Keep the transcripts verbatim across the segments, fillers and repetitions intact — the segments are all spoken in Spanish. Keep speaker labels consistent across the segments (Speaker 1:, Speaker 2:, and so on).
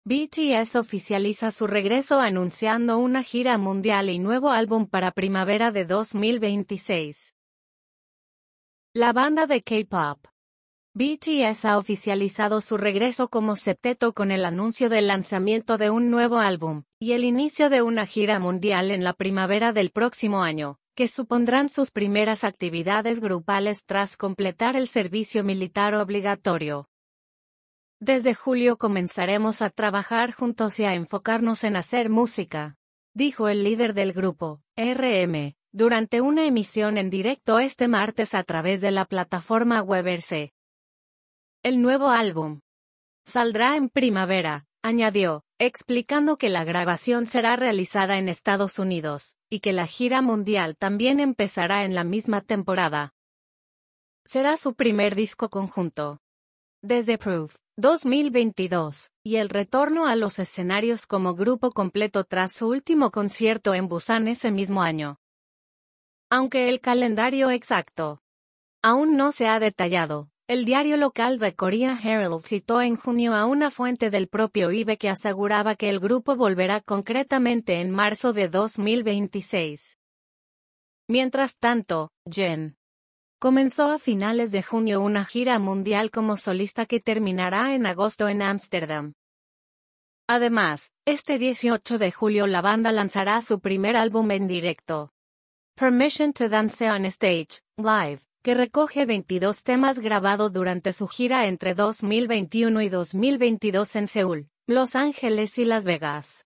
Speaker 1: B T S oficializa su regreso anunciando una gira mundial y nuevo álbum para primavera de dos mil veintiséis. La banda de K-pop B T S ha oficializado su regreso como septeto con el anuncio del lanzamiento de un nuevo álbum y el inicio de una gira mundial en la primavera del próximo año, que supondrán sus primeras actividades grupales tras completar el servicio militar obligatorio. Desde julio comenzaremos a trabajar juntos y a enfocarnos en hacer música, dijo el líder del grupo, R M, durante una emisión en directo este martes a través de la plataforma Weverse. El nuevo álbum saldrá en primavera, añadió, explicando que la grabación será realizada en Estados Unidos, y que la gira mundial también empezará en la misma temporada. Será su primer disco conjunto desde Proof dos mil veintidós, y el retorno a los escenarios como grupo completo tras su último concierto en Busan ese mismo año. Aunque el calendario exacto aún no se ha detallado, el diario local The Korea Herald citó en junio a una fuente del propio I V E que aseguraba que el grupo volverá concretamente en marzo de dos mil veintiséis. Mientras tanto, Jin comenzó a finales de junio una gira mundial como solista que terminará en agosto en Ámsterdam. Además, este dieciocho de julio la banda lanzará su primer álbum en directo, Permission to Dance on Stage, Live, que recoge veintidós temas grabados durante su gira entre dos mil veintiuno y dos mil veintidós en Seúl, Los Ángeles y Las Vegas.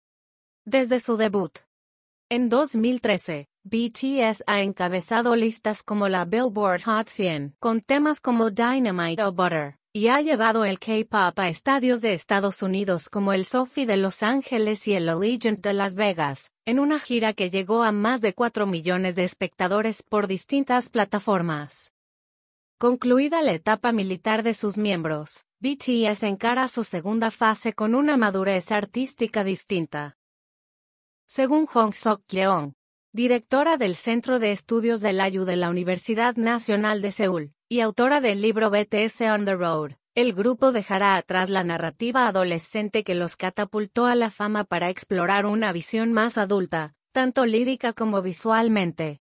Speaker 1: Desde su debut en dos mil trece, B T S ha encabezado listas como la Billboard Hot cien, con temas como Dynamite o Butter, y ha llevado el K-pop a estadios de Estados Unidos como el SoFi de Los Ángeles y el Allegiant de Las Vegas, en una gira que llegó a más de cuatro millones de espectadores por distintas plataformas. Concluida la etapa militar de sus miembros, B T S encara su segunda fase con una madurez artística distinta. Según Jong Sok-yeon, directora del Centro de Estudios del Ayu de la Universidad Nacional de Seúl, y autora del libro B T S on the Road, el grupo dejará atrás la narrativa adolescente que los catapultó a la fama para explorar una visión más adulta, tanto lírica como visualmente.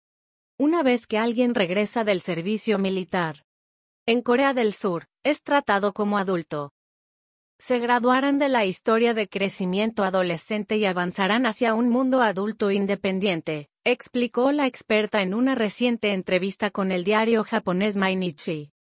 Speaker 1: Una vez que alguien regresa del servicio militar en Corea del Sur, es tratado como adulto. Se graduarán de la historia de crecimiento adolescente y avanzarán hacia un mundo adulto independiente, explicó la experta en una reciente entrevista con el diario japonés Mainichi.